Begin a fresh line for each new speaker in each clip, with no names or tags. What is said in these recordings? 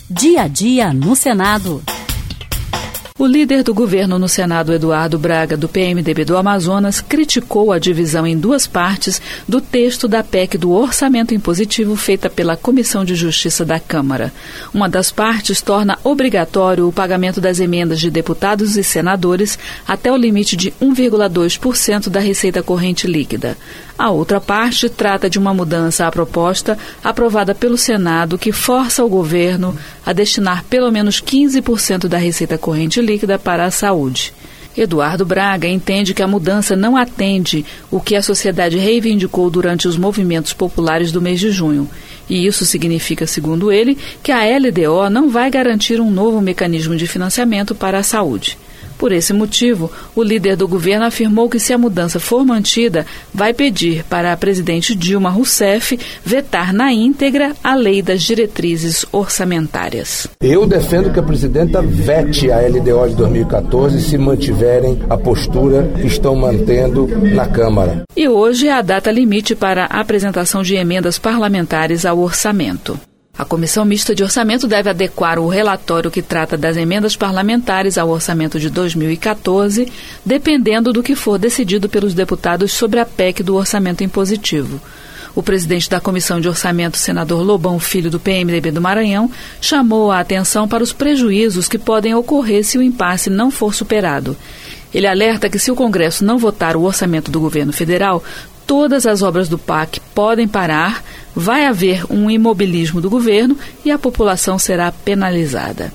Dia a dia no Senado. O líder do governo no Senado, Eduardo Braga, do PMDB do Amazonas, criticou a divisão em duas partes do texto da PEC do orçamento impositivo feita pela Comissão de Justiça da Câmara. Uma das partes torna obrigatório o pagamento das emendas de deputados e senadores até o limite de 1,2% da receita corrente líquida. A outra parte trata de uma mudança à proposta aprovada pelo Senado que força o governo a destinar pelo menos 15% da receita corrente líquida para a saúde. Eduardo Braga entende que a mudança não atende o que a sociedade reivindicou durante os movimentos populares do mês de junho. E isso significa, segundo ele, que a LDO não vai garantir um novo mecanismo de financiamento para a saúde. Por esse motivo, o líder do governo afirmou que se a mudança for mantida, vai pedir para a presidente Dilma Rousseff vetar na íntegra a lei das diretrizes orçamentárias.
Eu defendo que a presidenta vete a LDO de 2014 se mantiverem a postura que estão mantendo na Câmara.
E hoje é a data limite para a apresentação de emendas parlamentares ao orçamento. A Comissão Mista de Orçamento deve adequar o relatório que trata das emendas parlamentares ao orçamento de 2014, dependendo do que for decidido pelos deputados sobre a PEC do orçamento impositivo. O presidente da Comissão de Orçamento, senador Lobão Filho, do PMDB do Maranhão, chamou a atenção para os prejuízos que podem ocorrer se o impasse não for superado. Ele alerta que se o Congresso não votar o orçamento do governo federal, todas as obras do PAC podem parar, vai haver um imobilismo do governo e a população será penalizada.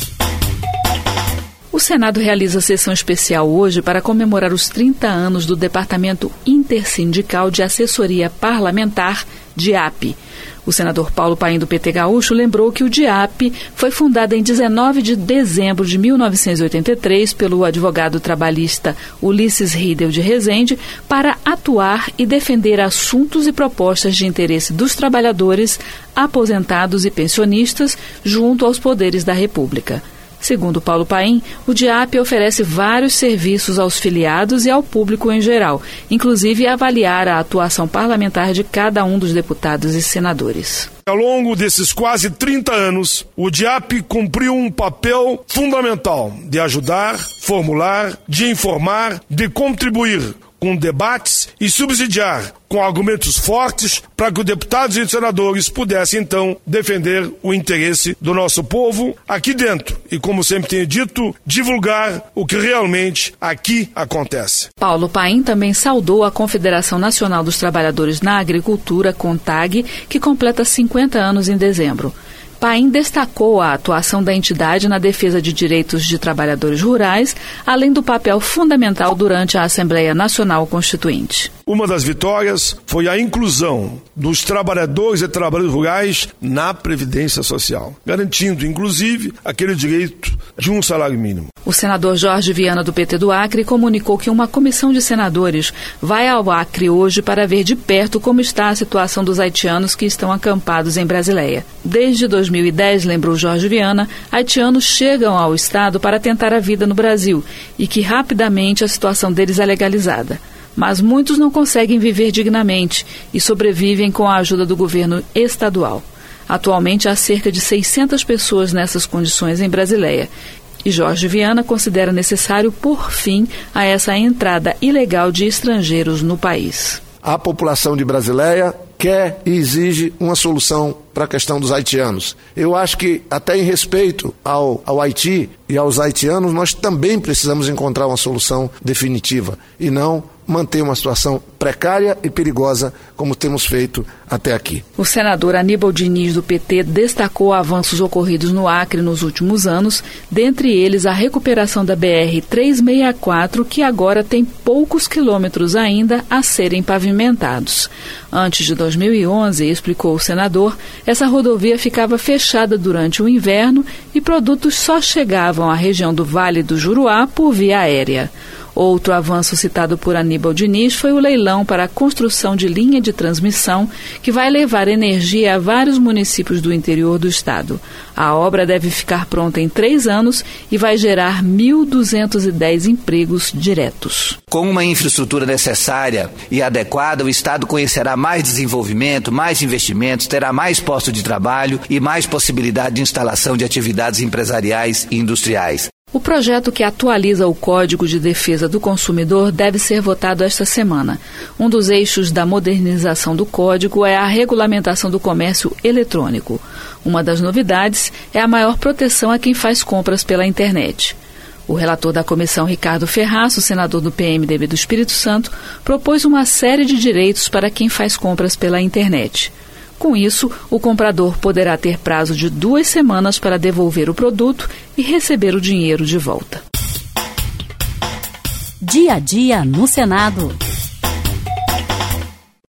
O Senado realiza sessão especial hoje para comemorar os 30 anos do Departamento Intersindical de Assessoria Parlamentar, DIAP. O senador Paulo Paim, do PT Gaúcho, lembrou que o DIAP foi fundado em 19 de dezembro de 1983 pelo advogado trabalhista Ulisses Riedel de Rezende para atuar e defender assuntos e propostas de interesse dos trabalhadores, aposentados e pensionistas junto aos poderes da República. Segundo Paulo Paim, o DIAP oferece vários serviços aos filiados e ao público em geral, inclusive avaliar a atuação parlamentar de cada um dos deputados e senadores.
Ao longo desses quase 30 anos, o DIAP cumpriu um papel fundamental de ajudar, formular, de informar, de contribuir com debates e subsidiar com argumentos fortes para que os deputados e senadores pudessem, então, defender o interesse do nosso povo aqui dentro e, como sempre tenho dito, divulgar o que realmente aqui acontece.
Paulo Paim também saudou a Confederação Nacional dos Trabalhadores na Agricultura, CONTAG, que completa 50 anos em dezembro. Paim destacou a atuação da entidade na defesa de direitos de trabalhadores rurais, além do papel fundamental durante a Assembleia Nacional Constituinte.
Uma das vitórias foi a inclusão dos trabalhadores e trabalhadoras rurais na Previdência Social, garantindo, inclusive, aquele direito de um salário mínimo.
O senador Jorge Viana, do PT do Acre, comunicou que uma comissão de senadores vai ao Acre hoje para ver de perto como está a situação dos haitianos que estão acampados em Brasileia. Desde 2010, lembrou Jorge Viana, haitianos chegam ao estado para tentar a vida no Brasil e que rapidamente a situação deles é legalizada. Mas muitos não conseguem viver dignamente e sobrevivem com a ajuda do governo estadual. Atualmente há cerca de 600 pessoas nessas condições em Brasileia. E Jorge Viana considera necessário pôr fim a essa entrada ilegal de estrangeiros no país.
A população de Brasileia quer e exige uma solução para a questão dos haitianos. Eu acho que, até em respeito ao Haiti e aos haitianos, nós também precisamos encontrar uma solução definitiva e não manter uma situação precária e perigosa como temos feito até aqui.
O senador Aníbal Diniz, do PT, destacou avanços ocorridos no Acre nos últimos anos, dentre eles a recuperação da BR-364, que agora tem poucos quilômetros ainda a serem pavimentados. Antes de 2011, explicou o senador, essa rodovia ficava fechada durante o inverno e produtos só chegavam à região do Vale do Juruá por via aérea. Outro avanço citado por Aníbal Diniz foi o leilão para a construção de linha de transmissão que vai levar energia a vários municípios do interior do estado. A obra deve ficar pronta em 3 anos e vai gerar 1.210 empregos diretos.
Com uma infraestrutura necessária e adequada, o estado conhecerá mais desenvolvimento, mais investimentos, terá mais postos de trabalho e mais possibilidade de instalação de atividades empresariais e industriais.
O projeto que atualiza o Código de Defesa do Consumidor deve ser votado esta semana. Um dos eixos da modernização do Código é a regulamentação do comércio eletrônico. Uma das novidades é a maior proteção a quem faz compras pela internet. O relator da comissão, Ricardo Ferraço, senador do PMDB do Espírito Santo, propôs uma série de direitos para quem faz compras pela internet. Com isso, o comprador poderá ter prazo de 2 semanas para devolver o produto e receber o dinheiro de volta.
Dia a dia no Senado.